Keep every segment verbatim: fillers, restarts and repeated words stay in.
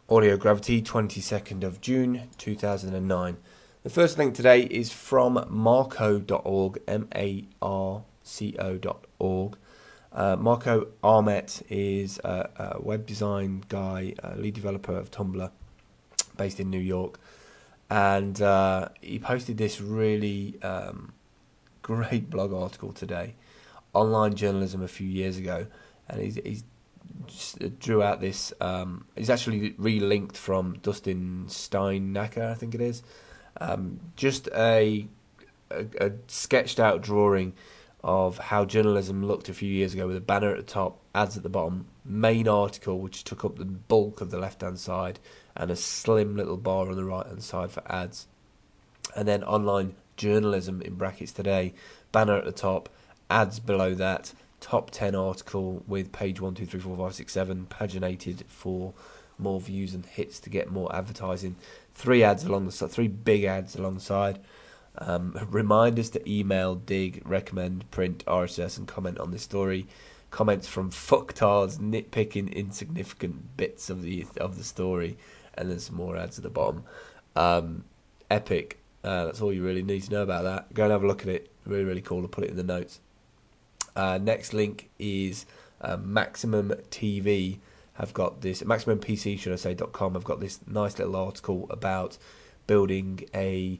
Audio Gravity, twenty-second of June two thousand nine. The first link today is from marco dot org, M A R C O dot org. Uh, Marco Armet is a, a web design guy, a lead developer of Tumblr, based in New York. And uh, he posted this really um, great blog article today, Online Journalism a few years ago. And he's, he's just drew out this, um, he's actually relinked from Dustin Steinacker, I think it is. Um, just a, a, a sketched out drawing of how journalism looked a few years ago, with a banner at the top, ads at the bottom, main article which took up the bulk of the left hand side, and a slim little bar on the right hand side for ads. And then online journalism in brackets today, banner at the top, ads below that, top ten article with page one, two, three, four, five, six, seven, paginated for more views and hits to get more advertising. Three ads along the side, three big ads alongside. Um, reminders to email, dig, recommend, print, R S S, and comment on this story. Comments from fucktards nitpicking insignificant bits of the of the story, and then some more ads at the bottom. Um, epic. Uh, that's all you really need to know about that. Go and have a look at it. Really, really cool. I'll put it in the notes. Uh, next link is uh, Maximum T V. Have got this Maximum P C, should I say? .com. I've got this nice little article about building a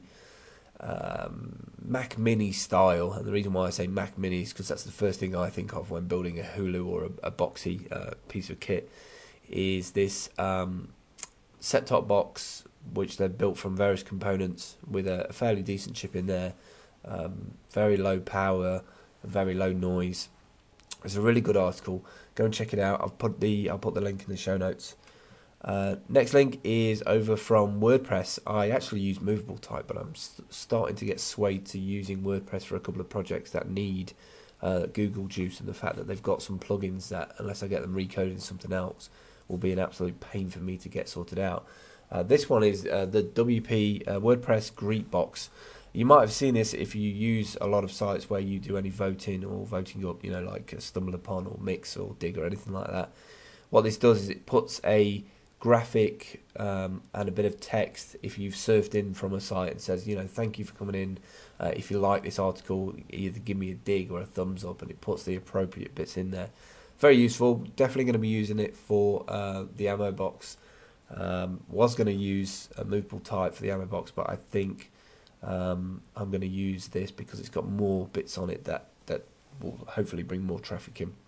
um, Mac Mini style, and the reason why I say Mac Mini is because that's the first thing I think of when building a Hulu or a, a boxy uh, piece of kit. Is this um, set-top box which they've built from various components with a, a fairly decent chip in there, um, very low power, very low noise. It's a really good article. Go and check it out. I've put the I'll put the link in the show notes. Uh, next link is over from WordPress. I actually use Movable Type, but I'm st- starting to get swayed to using WordPress for a couple of projects that need uh, Google Juice, and the fact that they've got some plugins that, unless I get them recoded in something else, will be an absolute pain for me to get sorted out. Uh, this one is uh, the W P uh, WordPress Greetbox. You might have seen this if you use a lot of sites where you do any voting or voting up, you know, like StumbleUpon or Mix or Dig or anything like that. What this does is it puts a graphic um, and a bit of text if you've surfed in from a site and says, you know, thank you for coming in. Uh, if you like this article, either give me a dig or a thumbs up, and it puts the appropriate bits in there. Very useful. Definitely going to be using it for uh, the ammo box. Um, was going to use a Movable Type for the ammo box, but I think um, I'm going to use this because it's got more bits on it that, that will hopefully bring more traffic in.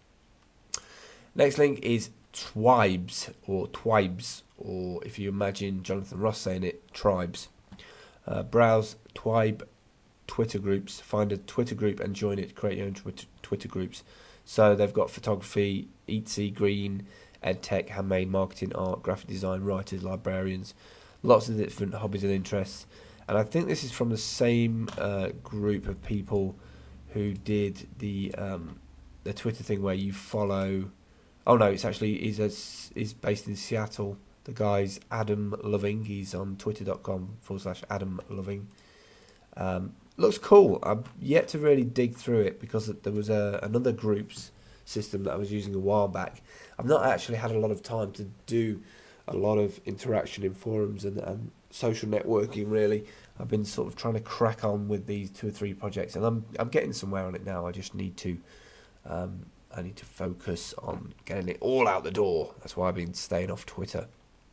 Next link is Twibes, or Twibes, or if you imagine Jonathan Ross saying it, Tribes. Uh, browse Twibe Twitter groups, find a Twitter group and join it, create your own Twitter, Twitter groups. So they've got photography, Etsy, green, edtech, handmade, marketing, art, graphic design, writers, librarians, lots of different hobbies and interests. And I think this is from the same uh, group of people who did the um, the Twitter thing where you follow. Oh no, it's actually he's a, he's based in Seattle. The guy's Adam Loving. He's on twitter.com forward slash Adam Loving. Um, looks cool. I've yet to really dig through it because there was a, another groups system that I was using a while back. I've not actually had a lot of time to do a lot of interaction in forums and, and social networking, really. I've been sort of trying to crack on with these two or three projects, and I'm I'm getting somewhere on it now. I just need to um, I need to focus on getting it all out the door. That's why I've been staying off Twitter.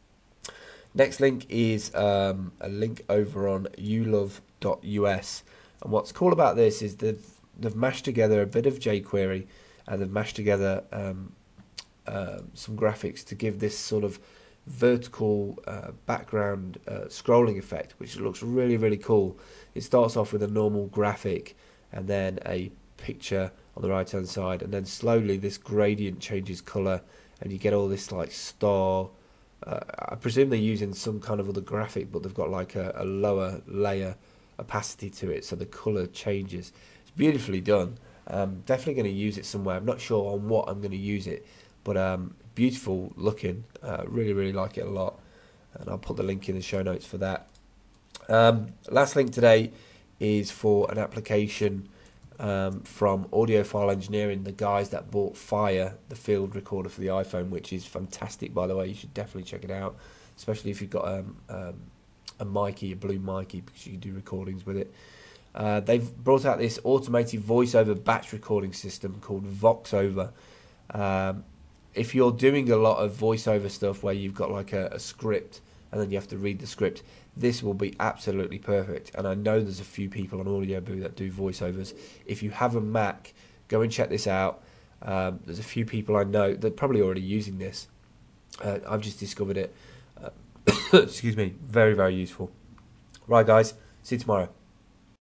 Next link is um, a link over on u love dot u s, and what's cool about this is they've they've mashed together a bit of jQuery, and they've mashed together um, uh, some graphics to give this sort of vertical uh, background uh, scrolling effect, which looks really, really cool. It starts off with a normal graphic and then a picture on the right hand side, and then slowly this gradient changes colour and you get all this like star. uh, I presume they're using some kind of other graphic, but they've got like a, a lower layer opacity to it, so the colour changes. It's beautifully done. Um, definitely going to use it somewhere. I'm not sure on what I'm going to use it, but um, beautiful looking. Uh, really, really like it a lot. And I'll put the link in the show notes for that. Um, last link today is for an application um, from Audiophile Engineering, the guys that bought Fire, the field recorder for the iPhone, which is fantastic, by the way. You should definitely check it out. especially if you've got um, um, a Mikey, a Blue Mikey, because you can do recordings with it. Uh, they've brought out this automated voiceover batch recording system called VoxOver. Um, if you're doing a lot of voiceover stuff where you've got like a, a script and then you have to read the script, this will be absolutely perfect. And I know there's a few people on Audioboo that do voiceovers. If you have a Mac, go and check this out. Um, there's a few people I know that are probably already using this. Uh, I've just discovered it. Uh, excuse me. Very, very useful. Right, guys. See you tomorrow.